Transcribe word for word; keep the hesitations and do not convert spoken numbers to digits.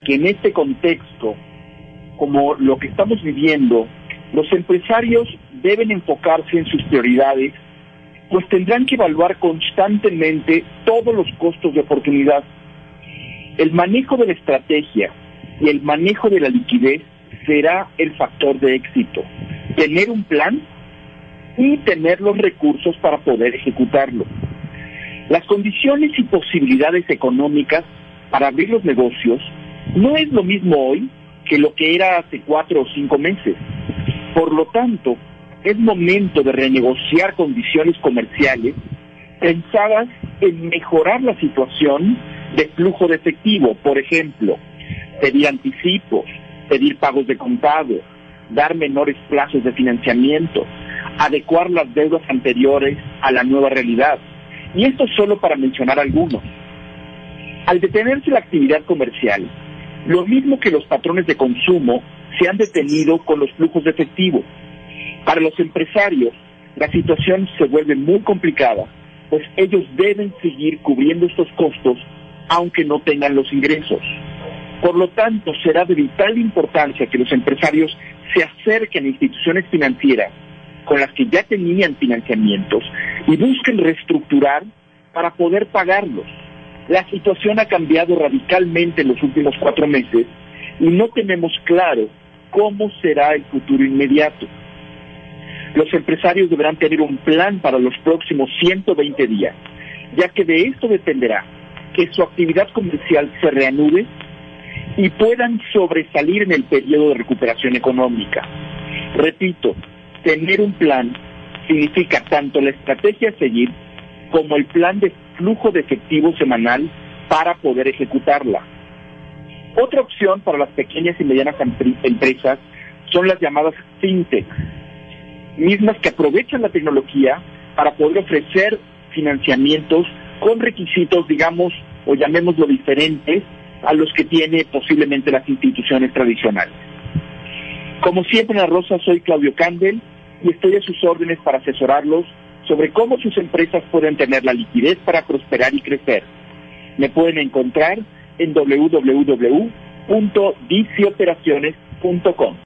que en este contexto, como lo que estamos viviendo, los empresarios deben enfocarse en sus prioridades, pues tendrán que evaluar constantemente todos los costos de oportunidad. El manejo de la estrategia y el manejo de la liquidez será el factor de éxito. Tener un plan y tener los recursos para poder ejecutarlo. Las condiciones y posibilidades económicas para abrir los negocios no es lo mismo hoy que lo que era hace cuatro o cinco meses. Por lo tanto, es momento de renegociar condiciones comerciales pensadas en mejorar la situación de flujo de efectivo. Por ejemplo, pedir anticipos, pedir pagos de contado, dar menores plazos de financiamiento, adecuar las deudas anteriores a la nueva realidad. Y esto solo para mencionar algunos. Al detenerse la actividad comercial, lo mismo que los patrones de consumo se han detenido con los flujos de efectivo. Para los empresarios, la situación se vuelve muy complicada, pues ellos deben seguir cubriendo estos costos aunque no tengan los ingresos. Por lo tanto, será de vital importancia que los empresarios se acerquen a instituciones financieras con las que ya tenían financiamientos y busquen reestructurar para poder pagarlos. La situación ha cambiado radicalmente en los últimos cuatro meses y no tenemos claro cómo será el futuro inmediato. Los empresarios deberán tener un plan para los próximos ciento veinte días, ya que de esto dependerá que su actividad comercial se reanude y puedan sobresalir en el periodo de recuperación económica. Repito, tener un plan significa tanto la estrategia a seguir como el plan de flujo de efectivo semanal para poder ejecutarla. Otra opción para las pequeñas y medianas empresas son las llamadas fintech, mismas que aprovechan la tecnología para poder ofrecer financiamientos con requisitos, digamos, o llamémoslo diferentes, a los que tiene posiblemente las instituciones tradicionales. Como siempre en La Rosa, soy Claudio Candel y estoy a sus órdenes para asesorarlos sobre cómo sus empresas pueden tener la liquidez para prosperar y crecer. Me pueden encontrar en doble u doble u doble u punto dice operaciones punto com.